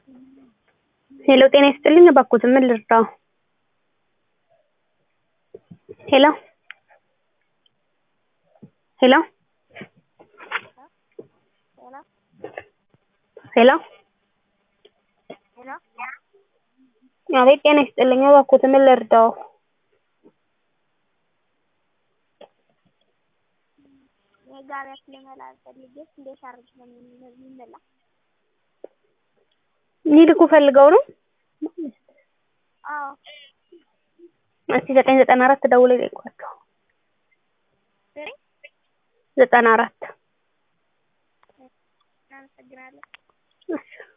ሄሎ ጤና ይስጥልኝ እባክዎት ምን ልርዳዎ? ሄሎ ሄሎ ሄሎ አቤት ጤና ይስጥልኝ እባክዎት ምን ልርዳዎ? የጋሪያት ለመላል ፈልጌ እንዴት አድርጌ ነው የሚመላው? ሊልኩ ፈልገው ነው? አዎ እስቲ 994 ደውለው ይጠይቋቸው። 94 አመሰግናለሁ። እሺ